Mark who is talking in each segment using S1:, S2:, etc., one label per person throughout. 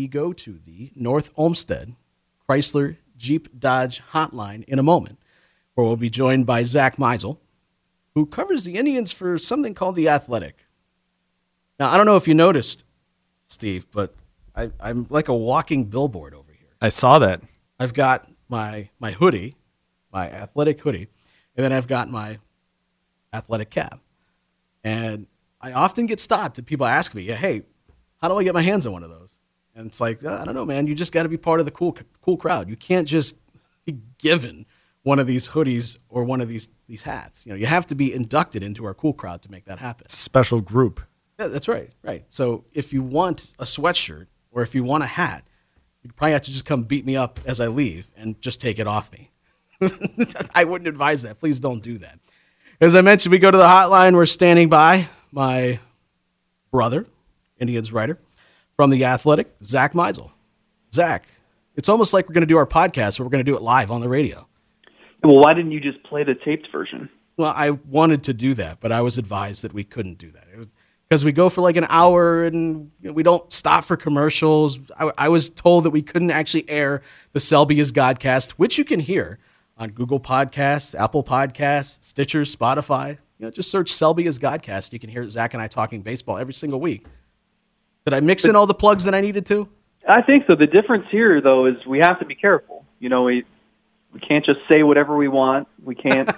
S1: we go to the North Olmsted Chrysler Jeep Dodge hotline in a moment, where we'll be joined by Zach Meisel, who covers the Indians for something called The Athletic. Now, I don't know if you noticed, Steve, but I'm like a walking billboard over here.
S2: I saw that.
S1: I've got my hoodie, my athletic hoodie, and then I've got my athletic cap. And I often get stopped and people ask me, hey, how do I get my hands on one of those? And it's like, I don't know, man. You just got to be part of the cool crowd. You can't just be given one of these hoodies or one of these hats. You have to be inducted into our cool crowd to make that happen.
S2: Special group.
S1: Yeah, that's right. Right. So if you want a sweatshirt or if you want a hat, you probably have to just come beat me up as I leave and just take it off me. I wouldn't advise that. Please don't do that. As I mentioned, we go to the hotline. We're standing by my brother, Indians writer from The Athletic, Zach Meisel. Zach, it's almost like we're going to do our podcast, but we're going to do it live on the radio.
S3: Well, why didn't you just play the taped version?
S1: Well, I wanted to do that, but I was advised that we couldn't do that. It was because we go for like an hour and we don't stop for commercials. I was told that we couldn't actually air the Selby is Godcast, which you can hear on Google Podcasts, Apple Podcasts, Stitcher, Spotify. Just search Selby is Godcast. You can hear Zach and I talking baseball every single week. Did I mix in all the plugs that I needed to?
S3: I think so. The difference here, though, is we have to be careful. We can't just say whatever we want. We can't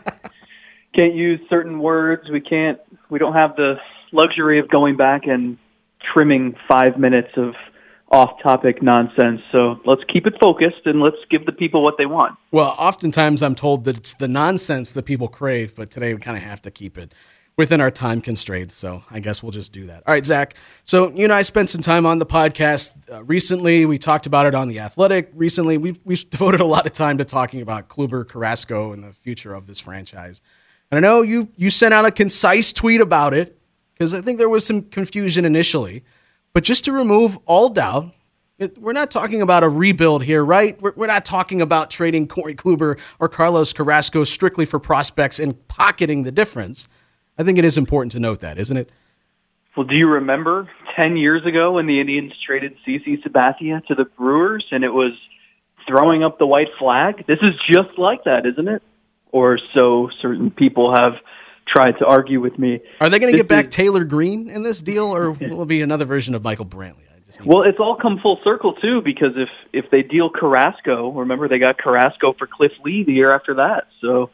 S3: use certain words. We don't have the luxury of going back and trimming 5 minutes of off-topic nonsense. So let's keep it focused and let's give the people what they want.
S1: Well, oftentimes I'm told that it's the nonsense that people crave, but today we kind of have to keep it within our time constraints. So I guess we'll just do that. All right, Zach. So you and I spent some time on the podcast recently. We talked about it on The Athletic recently. We've devoted a lot of time to talking about Kluber, Carrasco, and the future of this franchise. And I know you sent out a concise tweet about it, because I think there was some confusion initially. But just to remove all doubt, we're not talking about a rebuild here, right? We're not talking about trading Corey Kluber or Carlos Carrasco strictly for prospects and pocketing the difference. I think it is important to note that, isn't it?
S3: Well, do you remember 10 years ago when the Indians traded CC Sabathia to the Brewers and it was throwing up the white flag? This is just like that, isn't it? Or so certain people have tried to argue with me.
S1: Are they going to get back Taylor Green in this deal, or will it be another version of Michael Brantley?
S3: Well, it's all come full circle, too, because if they deal Carrasco, remember they got Carrasco for Cliff Lee the year after that. So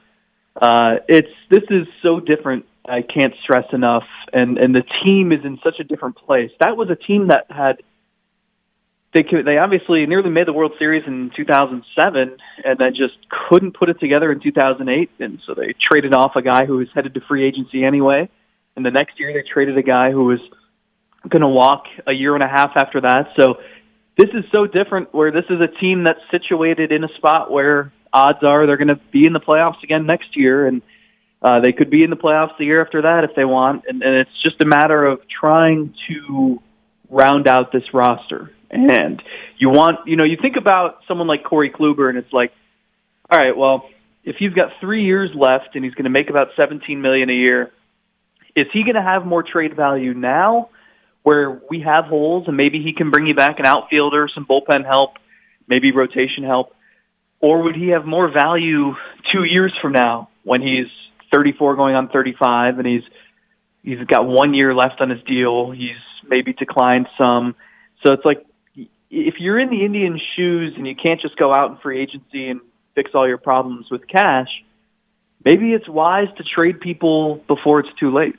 S3: this is so different. I can't stress enough. And the team is in such a different place. That was a team that had they obviously nearly made the World Series in 2007 and then just couldn't put it together in 2008. And so they traded off a guy who was headed to free agency anyway. And the next year they traded a guy who was going to walk a year and a half after that. So this is so different, where this is a team that's situated in a spot where odds are they're going to be in the playoffs again next year. And they could be in the playoffs the year after that if they want. And it's just a matter of trying to round out this roster. And you think about someone like Corey Kluber, and it's like, all right, well, if he's got 3 years left and he's going to make about $17 million a year, is he going to have more trade value now, where we have holes and maybe he can bring you back an outfielder, some bullpen help, maybe rotation help, or would he have more value 2 years from now when he's 34 going on 35 and he's got 1 year left on his deal, he's maybe declined some. So it's like, if you're in the Indians' shoes and you can't just go out in free agency and fix all your problems with cash, maybe it's wise to trade people before it's too late.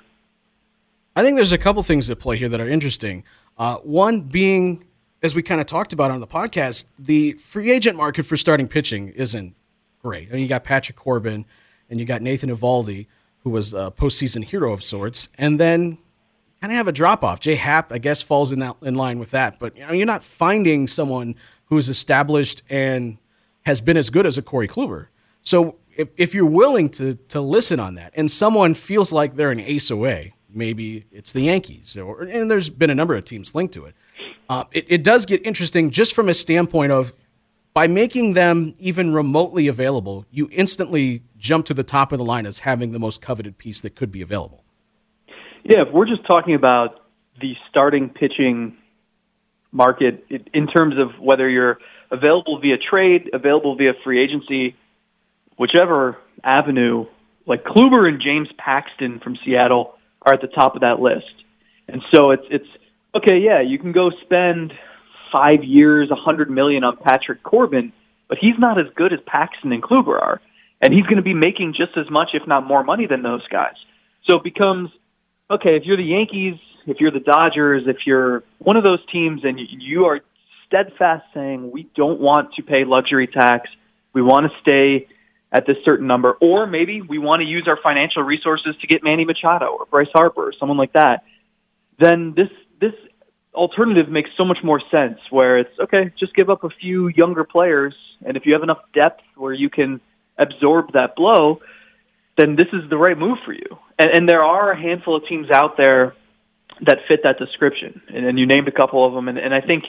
S1: I think there's a couple things at play here that are interesting. One being, as we kind of talked about on the podcast, the free agent market for starting pitching isn't great. I mean, you got Patrick Corbin and you got Nathan Eovaldi, who was a postseason hero of sorts, and then kind of have a drop-off. Jay Happ, I guess, falls in line with that. But you're not finding someone who is established and has been as good as a Corey Kluber. So if you're willing to listen on that, and someone feels like they're an ace away, maybe it's the Yankees, and there's been a number of teams linked to it. It does get interesting just from a standpoint of, by making them even remotely available, you instantly jump to the top of the line as having the most coveted piece that could be available.
S3: Yeah, if we're just talking about the starting pitching market in terms of whether you're available via trade, available via free agency, whichever avenue. Like Kluber and James Paxton from Seattle are at the top of that list. And so it's okay, yeah, you can go spend 5 years, $100 million on Patrick Corbin, but he's not as good as Paxton and Kluber are. And he's going to be making just as much, if not more money than those guys. So it becomes, okay, if you're the Yankees, if you're the Dodgers, if you're one of those teams and you are steadfast saying, we don't want to pay luxury tax, we want to stay at this certain number, or maybe we want to use our financial resources to get Manny Machado or Bryce Harper or someone like that, then this alternative makes so much more sense, where it's, okay, just give up a few younger players, and if you have enough depth where you can absorb that blow, then this is the right move for you. And there are a handful of teams out there that fit that description, and you named a couple of them, and I think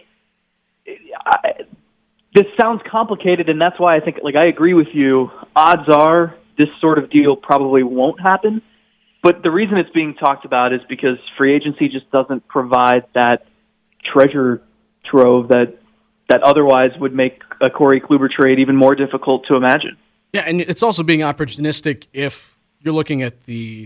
S3: this sounds complicated, and that's why I think, like, I agree with you. Odds are this sort of deal probably won't happen, but the reason it's being talked about is because free agency just doesn't provide that treasure trove that otherwise would make a Corey Kluber trade even more difficult to imagine.
S1: Yeah, and it's also being opportunistic if you're looking at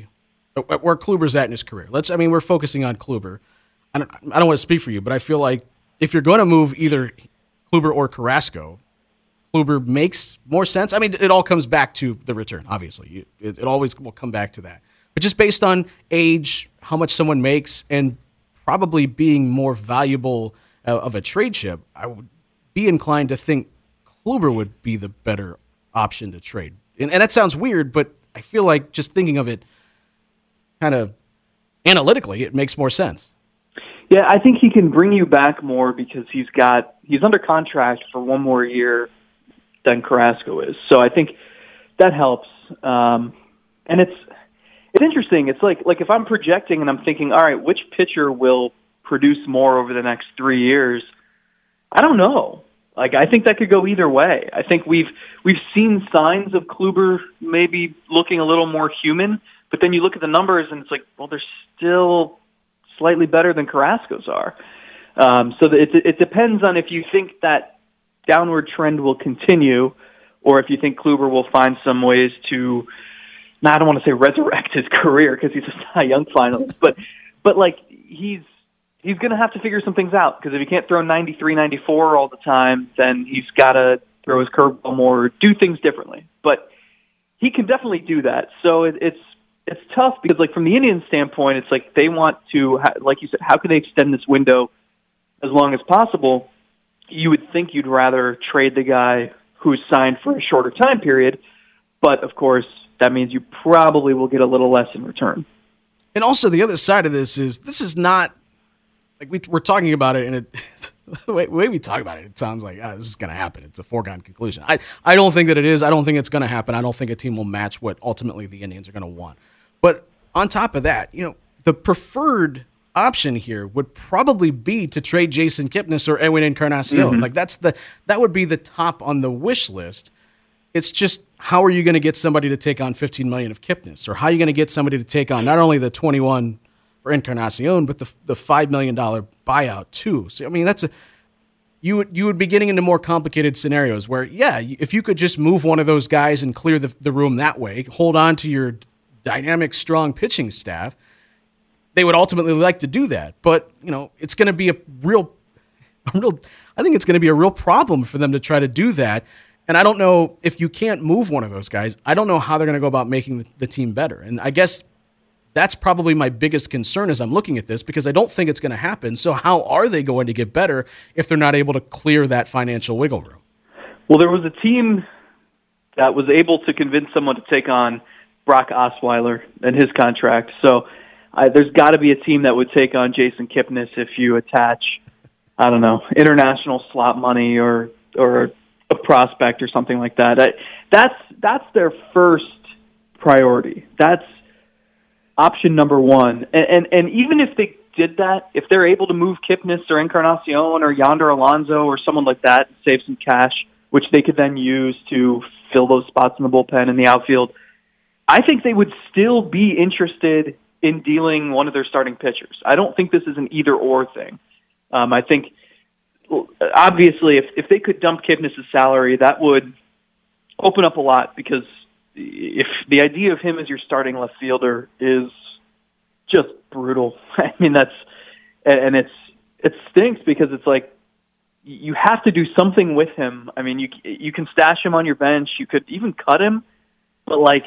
S1: where Kluber's at in his career. We're focusing on Kluber. I don't want to speak for you, but I feel like if you're going to move either Kluber or Carrasco, Kluber makes more sense. I mean, it all comes back to the return, obviously. It always will come back to that. But just based on age, how much someone makes, and probably being more valuable of a trade chip, I would be inclined to think Kluber would be the better option to trade. And that sounds weird, but I feel like just thinking of it kind of analytically, it makes more sense.
S3: Yeah, I think he can bring you back more because he's under contract for one more year than Carrasco is. So I think that helps. And it's interesting. It's like if I'm projecting and I'm thinking, all right, which pitcher will produce more over the next 3 years? I don't know. Like, I think that could go either way. I think we've seen signs of Kluber maybe looking a little more human, but then you look at the numbers and it's like, well, they're still slightly better than Carrasco's are. So it depends on if you think that downward trend will continue, or if you think Kluber will find some ways to, I don't want to say resurrect his career because he's a Cy Young finalist, but like he's going to have to figure some things out, because if he can't throw 93, 94 all the time, then he's got to throw his curveball more, or do things differently. But he can definitely do that. So it's tough because, like, from the Indians' standpoint, it's like they want to, like you said, how can they extend this window as long as possible? You would think you'd rather trade the guy who's signed for a shorter time period, but of course that means you probably will get a little less in return.
S1: And also the other side of this is not like we're talking about it, and the way we talk about it, it sounds like this is going to happen. It's a foregone conclusion. I don't think that it is. I don't think it's going to happen. I don't think a team will match what ultimately the Indians are going to want. But on top of that, the preferred option here would probably be to trade Jason Kipnis or Edwin Encarnacion.
S3: Mm-hmm.
S1: Like that would be the top on the wish list. It's just, how are you going to get somebody to take on $15 million of Kipnis, or how are you going to get somebody to take on not only the 21 for Encarnacion, but the $5 million buyout too. So I mean, you would be getting into more complicated scenarios where, yeah, if you could just move one of those guys and clear the room that way, hold on to your dynamic, strong pitching staff, they would ultimately like to do that. But it's going to be a real. I think it's going to be a real problem for them to try to do that. And I don't know, if you can't move one of those guys, I don't know how they're going to go about making the team better. And I guess that's probably my biggest concern as I'm looking at this, because I don't think it's going to happen. So how are they going to get better if they're not able to clear that financial wiggle room?
S3: Well, there was a team that was able to convince someone to take on Brock Osweiler and his contract. So there's got to be a team that would take on Jason Kipnis if you attach, I don't know, international slot money or a prospect or something like that. That's their first priority. That's option number one. And even if they did that, if they're able to move Kipnis or Encarnacion or Yonder Alonso or someone like that and save some cash, which they could then use to fill those spots in the bullpen and the outfield, I think they would still be interested in dealing one of their starting pitchers. I don't think this is an either-or thing. I think obviously, if they could dump Kipnis' salary, that would open up a lot, because if the idea of him as your starting left fielder is just brutal, I mean, it stinks, because it's like you have to do something with him. I mean, you can stash him on your bench, you could even cut him, but like,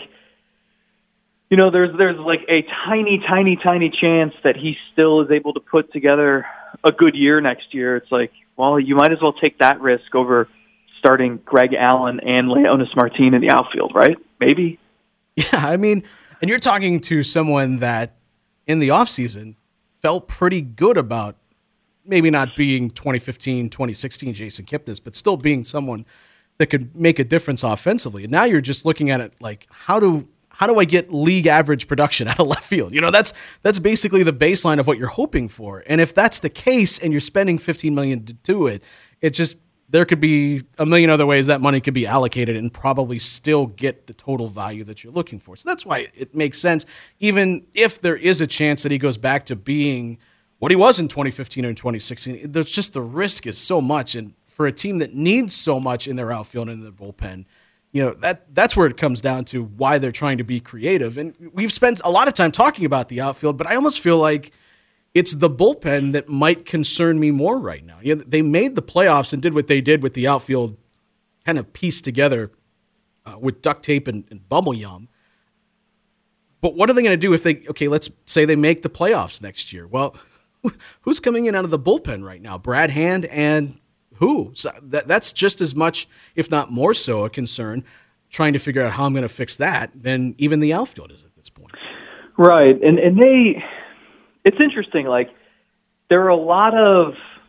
S3: you know, there's like a tiny chance that he still is able to put together a good year next year. It's like, well, you might as well take that risk over starting Greg Allen and Leonys Martin in the outfield, right? Maybe.
S1: Yeah, I mean, and you're talking to someone that in the offseason felt pretty good about maybe not being 2015, 2016 Jason Kipnis, but still being someone that could make a difference offensively. And now you're just looking at it like, how do I get league average production out of left field? You know, that's basically the baseline of what you're hoping for. And if that's the case and you're spending $15 million to do it, there could be a million other ways that money could be allocated and probably still get the total value that you're looking for. So that's why it makes sense, even if there is a chance that he goes back to being what he was in 2015 or 2016. There's just, the risk is so much. And for a team that needs so much in their outfield and in their bullpen, you know, that's where it comes down to why they're trying to be creative. And we've spent a lot of time talking about the outfield, but I almost feel like it's the bullpen that might concern me more right now. You know, they made the playoffs and did what they did with the outfield, kind of pieced together with duct tape and bubble yum. But what are they going to do if let's say they make the playoffs next year? Well, who's coming in out of the bullpen right now? Brad Hand and who? So that's just as much, if not more so, a concern, trying to figure out how I'm going to fix that, than even the outfield is at this point.
S3: Right. And it's interesting. Like, there are a lot of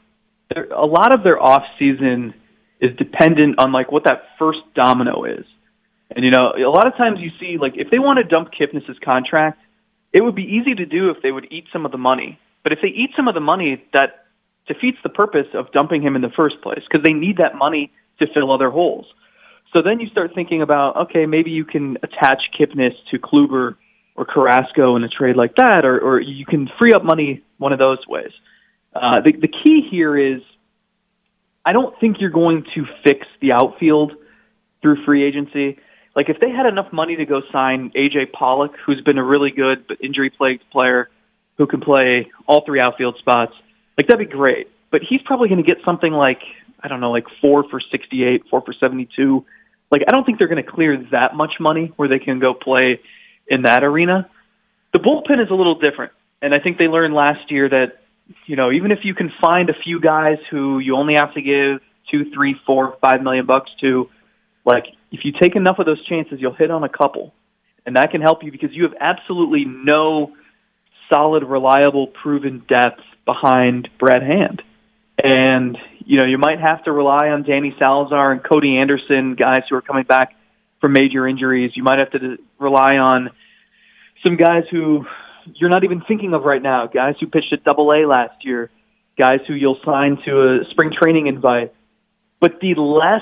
S3: their off season is dependent on like what that first domino is. And, you know, a lot of times you see, like, if they want to dump Kipnis' contract, it would be easy to do if they would eat some of the money. But if they eat some of the money, that defeats the purpose of dumping him in the first place, because they need that money to fill other holes. So then you start thinking about, okay, maybe you can attach Kipnis to Kluber or Carrasco in a trade like that, or you can free up money one of those ways. The key here is, I don't think you're going to fix the outfield through free agency. Like, if they had enough money to go sign A.J. Pollock, who's been a really good but injury-plagued player who can play all three outfield spots, like, that'd be great. But he's probably going to get something like, I don't know, like 4 for 68, 4 for 72. Like, I don't think they're going to clear that much money where they can go play in that arena. The bullpen is a little different. And I think they learned last year that, you know, even if you can find a few guys who you only have to give $2, $3, $4, $5 million to, like, if you take enough of those chances, you'll hit on a couple. And that can help you, because you have absolutely no solid, reliable, proven depth behind Brad Hand. And, you know, you might have to rely on Danny Salazar and Cody Anderson, guys who are coming back from major injuries. You might have to rely on some guys who you're not even thinking of right now, guys who pitched at Double-A last year, guys who you'll sign to a spring training invite. But the less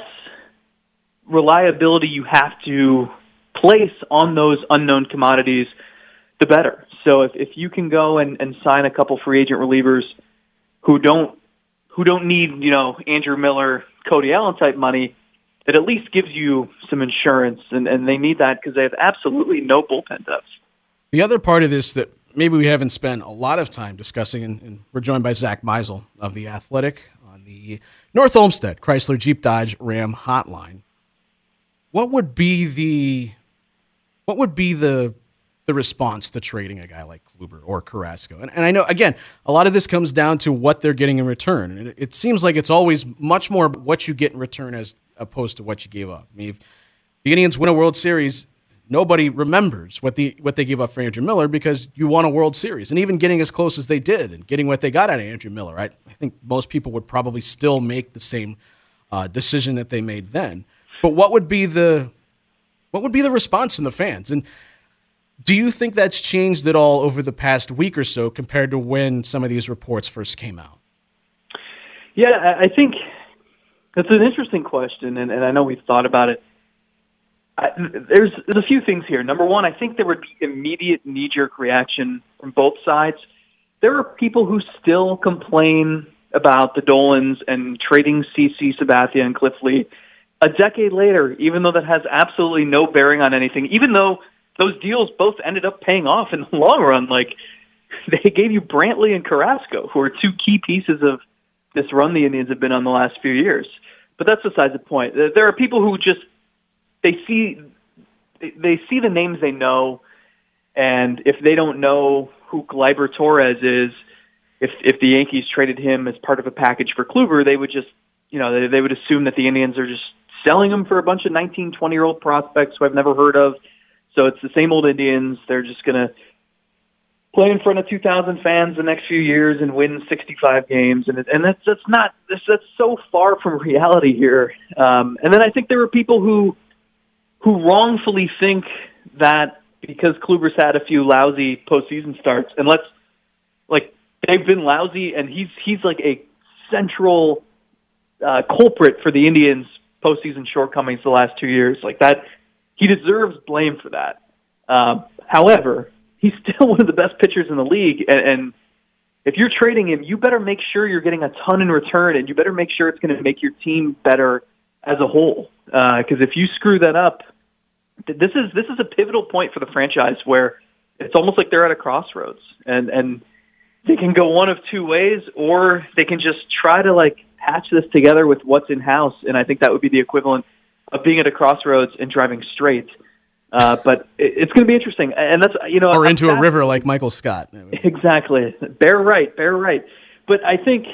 S3: reliability you have to place on those unknown commodities, the better. So if you can go and sign a couple free agent relievers who don't need, you know, Andrew Miller, Cody Allen type money, it at least gives you some insurance, and they need that because they have absolutely no bullpen depth.
S1: The other part of this that maybe we haven't spent a lot of time discussing, and we're joined by Zach Meisel of The Athletic on the North Olmsted Chrysler Jeep Dodge Ram hotline. What would be the response to trading a guy like Kluber or Carrasco? And I know, again, a lot of this comes down to what they're getting in return. And it seems like it's always much more what you get in return as opposed to what you gave up. I mean, if the Indians win a World Series, nobody remembers what they gave up for Andrew Miller, because you won a World Series. And even getting as close as they did and getting what they got out of Andrew Miller, I think most people would probably still make the same decision that they made then. But what would be the response from the fans? And do you think that's changed at all over the past week or so compared to when some of these reports first came out?
S3: Yeah, I think that's an interesting question, and I know we've thought about it. There's a few things here. Number one, I think there would be immediate knee-jerk reaction from both sides. There are people who still complain about the Dolans and trading CC Sabathia and Cliff Lee a decade later, even though that has absolutely no bearing on anything, even though those deals both ended up paying off in the long run. Like, they gave you Brantley and Carrasco, who are two key pieces of this run the Indians have been on the last few years. But that's besides the point. There are people who just, they see the names they know, and if they don't know who Gleyber Torres is, if the Yankees traded him as part of a package for Kluber, they would just, they would assume that the Indians are just selling him for a bunch of 19, 20-year-old prospects who I've never heard of. So it's the same old Indians. They're just going to play in front of 2,000 fans the next few years and win 65 games. And that's so far from reality here. And then I think there are people who wrongfully think that because Kluber's had a few lousy postseason starts, and they've been lousy, and he's like a central culprit for the Indians' postseason shortcomings the last 2 years. Like that, he deserves blame for that. However, he's still one of the best pitchers in the league, and if you're trading him, you better make sure you're getting a ton in return, and you better make sure it's going to make your team better as a whole. Because if you screw that up, this is a pivotal point for the franchise where it's almost like they're at a crossroads, and they can go one of two ways, or they can just try to patch this together with what's in house, and I think that would be the equivalent of being at a crossroads and driving straight. But it's going to be interesting, and that's
S1: or into a river like Michael Scott.
S3: Exactly, bear right. But I think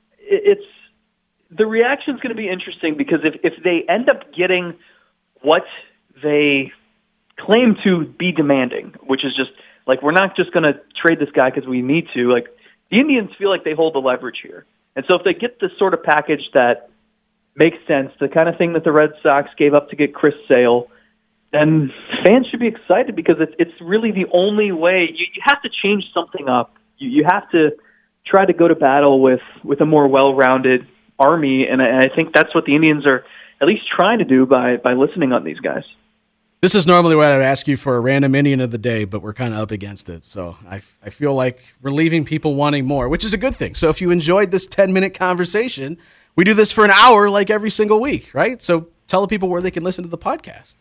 S3: the reaction is going to be interesting because if they end up getting what they claim to be demanding, which is just we're not just going to trade this guy because we need to. The Indians feel like they hold the leverage here, and so if they get this sort of package that makes sense, the kind of thing that the Red Sox gave up to get Chris Sale, then fans should be excited because it's really the only way. You have to change something up. You have to try to go to battle with a more well-rounded army, and I think that's what the Indians are at least trying to do by listening on these guys.
S1: This is normally what I would ask you for a random Indian of the day, but we're kind of up against it. So I feel like we're leaving people wanting more, which is a good thing. So if you enjoyed this 10-minute conversation, we do this for an hour every single week, right? So tell the people where they can listen to the podcast.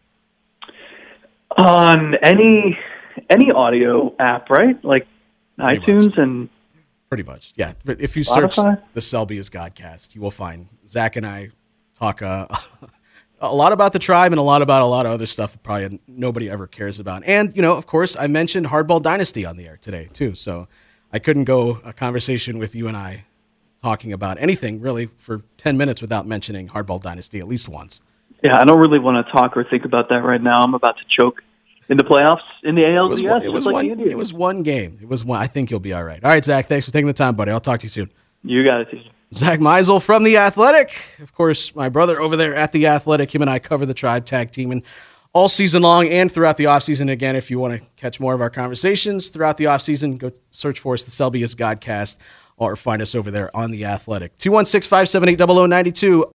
S3: On any audio app, right? Like iTunes and...
S1: Pretty much, yeah. But if you
S3: Spotify?
S1: Search the Selby is Godcast, you will find Zach and I talk a lot about the tribe and a lot of other stuff that probably nobody ever cares about. And, of course, I mentioned Hardball Dynasty on the air today, too. So I couldn't go a conversation with you and I talking about anything, really, for 10 minutes without mentioning Hardball Dynasty at least once.
S3: Yeah, I don't really want to talk or think about that right now. I'm about to choke in the playoffs in the ALDS.
S1: It was one game. It was one. I think you'll be all right. All right, Zach, thanks for taking the time, buddy. I'll talk to you soon.
S3: You got it, TJ.
S1: Zach Meisel from The Athletic. Of course, my brother over there at The Athletic. Him and I cover the Tribe tag team and all season long and throughout the offseason. Again, if you want to catch more of our conversations throughout the offseason, go search for us, the Selby is Godcast, or find us over there on The Athletic. 216-578-0092.